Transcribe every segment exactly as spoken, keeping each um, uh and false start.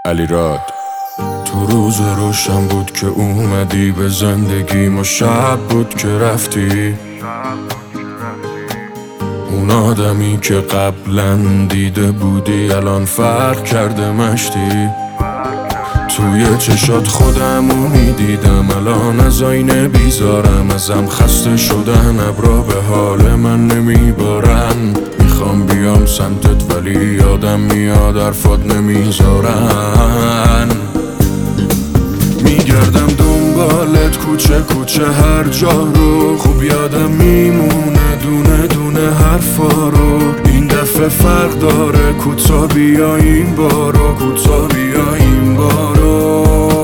علیراد. تو روز روشن بود که اومدی به زندگیم و شب بود که رفتی. اون آدمی که قبلا دیده بودی الان فرق کرده مشتی. توی چشات خودمو میدیدم الان از آینه بیزارم. ازم خسته شدن ابرا به حال من نمیبارن. میخوام بیام سمتت ولی یادم میاد حرفات نمیذارن. میگردم دنبالت کوچه کوچه هر جا رو. خوب یادم میمونه دونه دونه حرفا رو. این دفعه فرق داره کوتا بیا این بارو. کوتا بیا این بارو.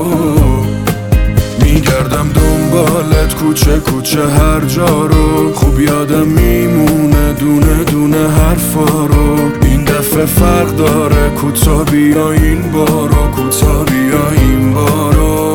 میگردم دنبالت کوچه کوچه هر جا رو. خوب یادم میمونه دونه دونه حرفا رو. این دفعه فرق داره کوتا بیا این بارو. کوتا بیا این بارو.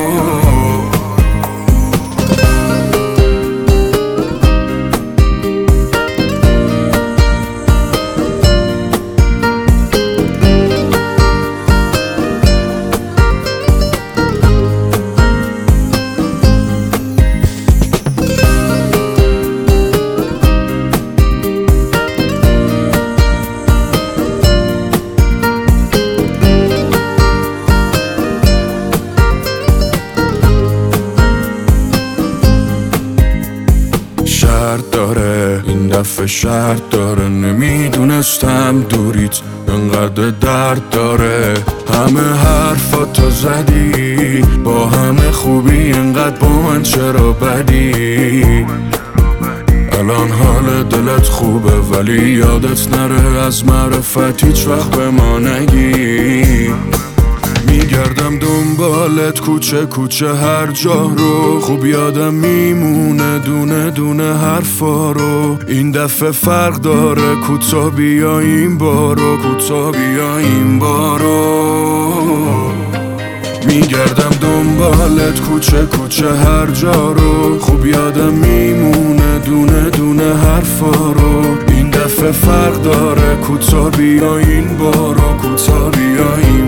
شرط داره این دفعه شرط داره. نمیدونستم دوریت انقدر درد داره. همه حرفاتو زدی با همه خوبی انقدر با من چرا بدی. الان حال دلت خوبه ولی یادت نره از معرفت هیچ وقت به ما نگی. میگردم دنبالت کوچه کوچه هر جا رو. خوب یادم میمونه دونه دونه حرفا رو. این دفعه فرق داره کوتا بیا این بارو. کوتا بیا این بارو. میگردم دنبالت کوچه کوچه هر جا رو. خوب یادم میمونه دونه دونه حرفا رو. این دفعه فرق داره کوتا بیا این بارو. کوتا بیا این